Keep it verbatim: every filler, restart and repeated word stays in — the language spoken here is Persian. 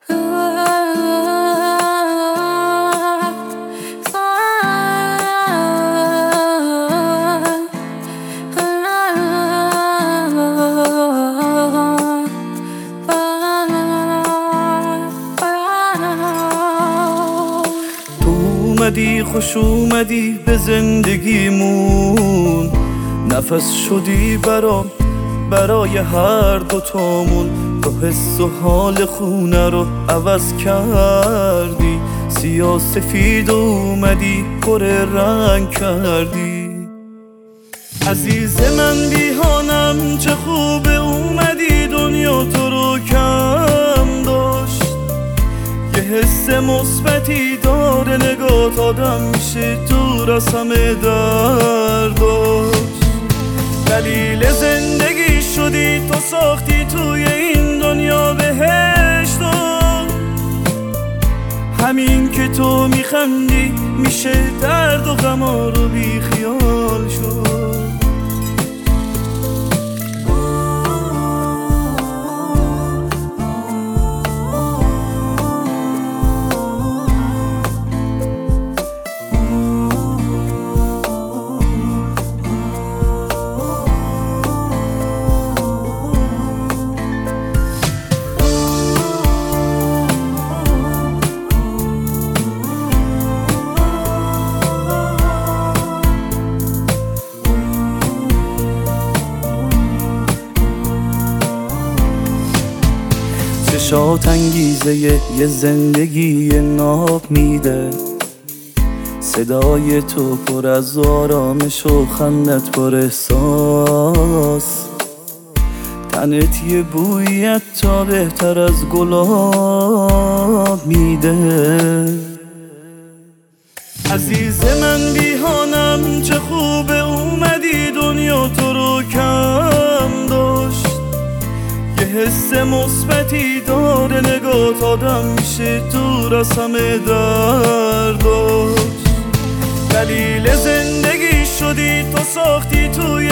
اومدی خوش اومدی به زندگیمون، نفس شدی برام برای هر دوتامون. تو حس و حال خونه رو عوض کردی، سیاه سفید اومدی پر رنگ کردی. عزیز من بیهانم چه خوبه اومدی، دنیا تو رو کم داشت. یه حس مثبتی داره نگات، آدم میشه دور از همه درداش. دلیل زندگی شدی تو، ساختی توی این دنیا بهشتو. همین که تو میخندی میشه درد و غما رو بی خیال شد. چشات انگیزه یه زندگی ناب میده، صدای تو پر از آرامش و خندت پر احساس. تنت یه بویت تا بهتر از گلاب میده. عزیز من بیهانم چه خوبه اومدی، دنیا تو رو کم داشت. یه حس مثبتی داره نگات، آدم میشه دور از همه درداش. دلیل زندگی شدی تو، ساختی توی